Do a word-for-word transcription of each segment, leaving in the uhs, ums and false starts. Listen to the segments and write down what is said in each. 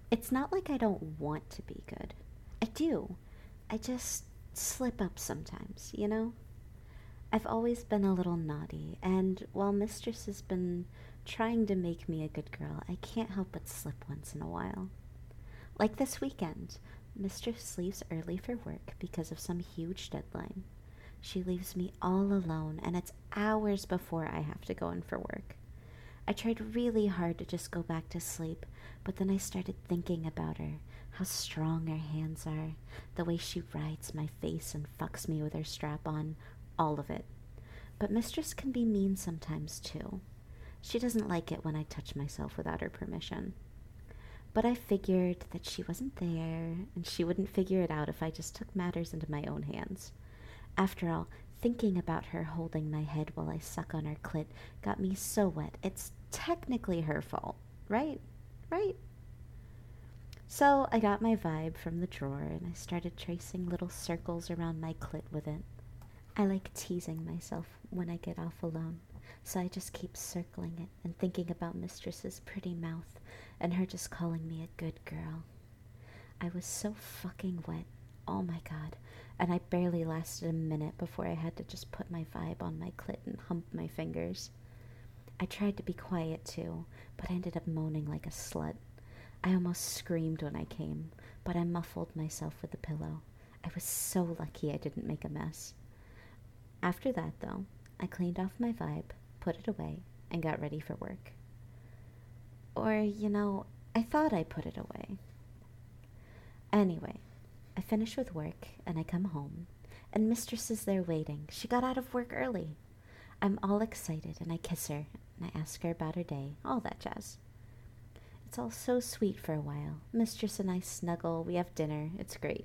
It's not like I don't want to be good. I do. I just slip up sometimes, you know? I've always been a little naughty, and while Mistress has been trying to make me a good girl, I can't help but slip once in a while. Like this weekend, Mistress leaves early for work because of some huge deadline. She leaves me all alone, and it's hours before I have to go in for work. I tried really hard to just go back to sleep, but then I started thinking about her, how strong her hands are, the way she rides my face and fucks me with her strap on, all of it. But Mistress can be mean sometimes too. She doesn't like it when I touch myself without her permission. But I figured that she wasn't there, and she wouldn't figure it out if I just took matters into my own hands. After all, thinking about her holding my head while I suck on her clit got me so wet. It's technically her fault, right? Right? So I got my vibe from the drawer and I started tracing little circles around my clit with it. I like teasing myself when I get off alone, so I just keep circling it and thinking about Mistress's pretty mouth and her just calling me a good girl. I was so fucking wet. Oh my god. And I barely lasted a minute before I had to just put my vibe on my clit and hump my fingers. I tried to be quiet too, but I ended up moaning like a slut. I almost screamed when I came, but I muffled myself with a pillow. I was so lucky I didn't make a mess. After that, though, I cleaned off my vibe, put it away, and got ready for work. Or, you know, I thought I put it away. Anyway, I finish with work, and I come home, and Mistress is there waiting. She got out of work early. I'm all excited, and I kiss her, and I ask her about her day, all that jazz. It's all so sweet for a while. Mistress and I snuggle, we have dinner, it's great.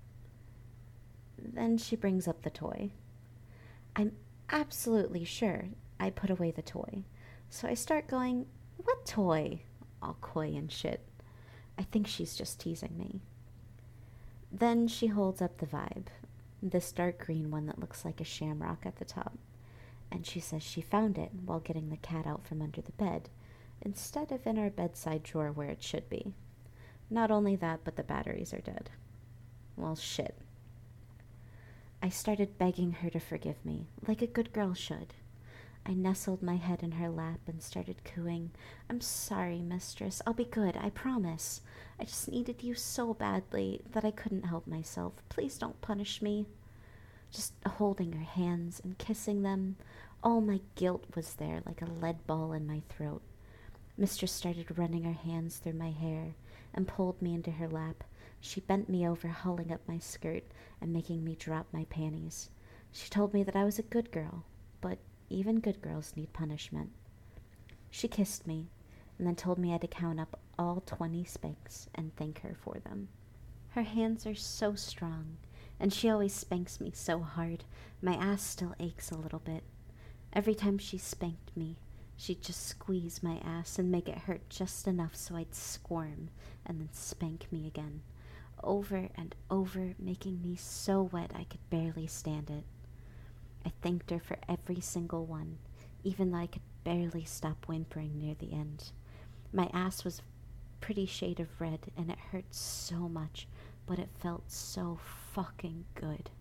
Then she brings up the toy. I'm absolutely sure I put away the toy. So I start going, what toy? All coy and shit. I think she's just teasing me. Then she holds up the vibe, this dark green one that looks like a shamrock at the top, and she says she found it while getting the cat out from under the bed, instead of in our bedside drawer where it should be. Not only that, but the batteries are dead. Well, shit. I started begging her to forgive me, like a good girl should. I nestled my head in her lap and started cooing, I'm sorry, Mistress. I'll be good, I promise. I just needed you so badly that I couldn't help myself. Please don't punish me. Just holding her hands and kissing them. All my guilt was there like a lead ball in my throat. Mistress started running her hands through my hair and pulled me into her lap. She bent me over, hauling up my skirt and making me drop my panties. She told me that I was a good girl, but even good girls need punishment. She kissed me and then told me I had to count up all twenty spanks and thank her for them. Her hands are so strong, and she always spanks me so hard, my ass still aches a little bit. Every time she spanked me, she'd just squeeze my ass and make it hurt just enough so I'd squirm and then spank me again, over and over, making me so wet I could barely stand it. I thanked her for every single one, even though I could barely stop whimpering near the end. My ass was pretty shade of red, and it hurt so much, but it felt so fucking good.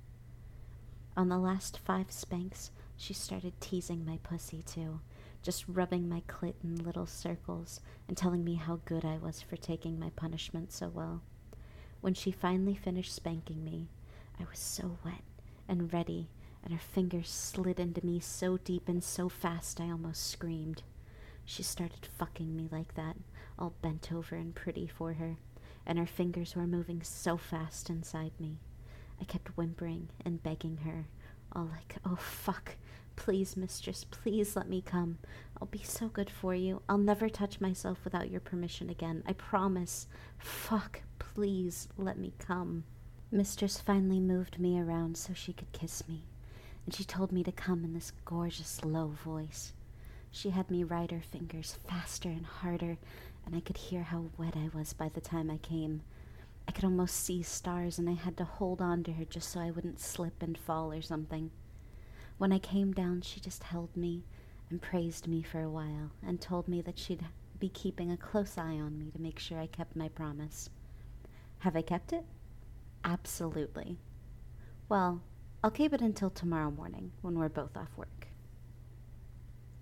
On the last five spanks, she started teasing my pussy too, just rubbing my clit in little circles and telling me how good I was for taking my punishment so well. When she finally finished spanking me, I was so wet and ready, and her fingers slid into me so deep and so fast I almost screamed. She started fucking me like that, all bent over and pretty for her, and her fingers were moving so fast inside me. I kept whimpering and begging her, all like, oh fuck, please, Mistress, please let me come. I'll be so good for you. I'll never touch myself without your permission again. I promise. Fuck, please let me come. Mistress finally moved me around so she could kiss me, and she told me to come in this gorgeous low voice. She had me ride her fingers faster and harder, and I could hear how wet I was by the time I came. I could almost see stars, and I had to hold on to her just so I wouldn't slip and fall or something. When I came down, she just held me and praised me for a while and told me that she'd be keeping a close eye on me to make sure I kept my promise. Have I kept it? Absolutely. Well, I'll keep it until tomorrow morning when we're both off work.